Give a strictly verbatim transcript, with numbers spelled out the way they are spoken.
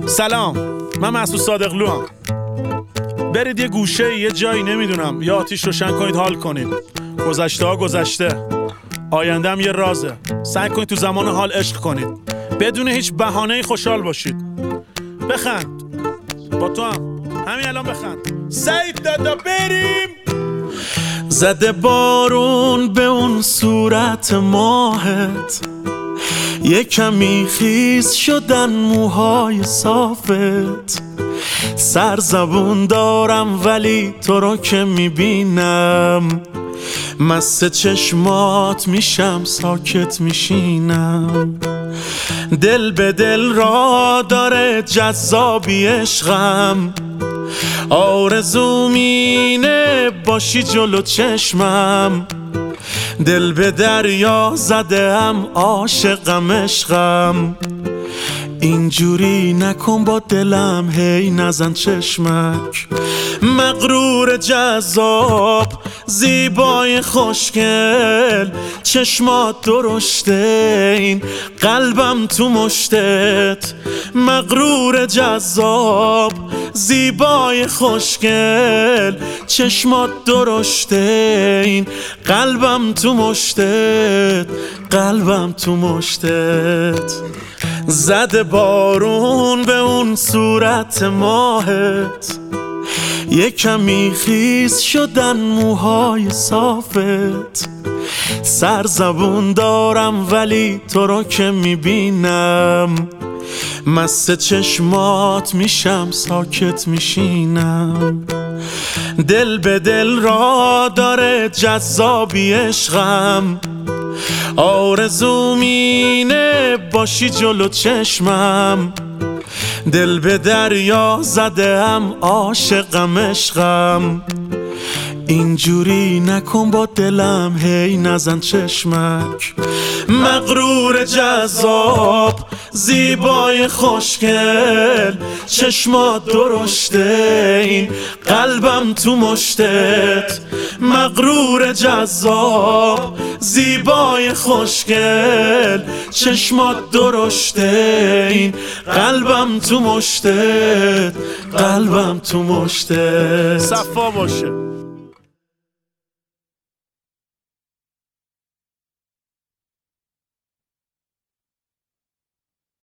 سلام، من مسعود صادقلو هم. برید یه گوشه یه جایی نمیدونم یا آتیش روشن کنید حال کنید. گذشته ها گذشته، آینده هم یه رازه. سعی کنید تو زمان حال عشق کنید، بدون هیچ بهانه‌ای خوشحال باشید. بخند، با تو هم همین الان بخند. سعید دادا بریم. زده بارون به اون صورت ماهت، یه کمی خیس شدن موهای صافت. سرزبون دارم ولی تو رو که میبینم، مست چشمات میشم ساکت میشینم. دل به دل را داره جذابی عشقم، آرزوم اینه باشی جلو چشمم. دل به دریا زدم عاشقم عشقم، اینجوری نکن با دلم هی نزن چشمک. مغرور جذاب زیبای خوشگل، چشمات درشته این قلبم تو مشتت. مغرور جذاب زیبای خوشگل، چشمات درشته این قلبم تو مشتت. قلبم تو مشتت. زده بارون به اون صورت ماهت، یه کمی خیس شدن موهای صافت. سرزبون دارم ولی تو رو که میبینم، مست چشمات میشم ساکت میشینم. دل به دل را داره جذابی عشقم، آرزوم اینه باشی جلو چشمم. دل به دریا زدم عاشقم عشقم، اینجوری نکن با دلم هی نزن چشمک. مغرور جذاب زیبای خوشگل، چشمات درشته این قلبم تو مشتت. مغرور جذاب زیبای خوشگل، چشمات درشته این قلبم تو مشتت. قلبم تو مشتت. صفا باشه.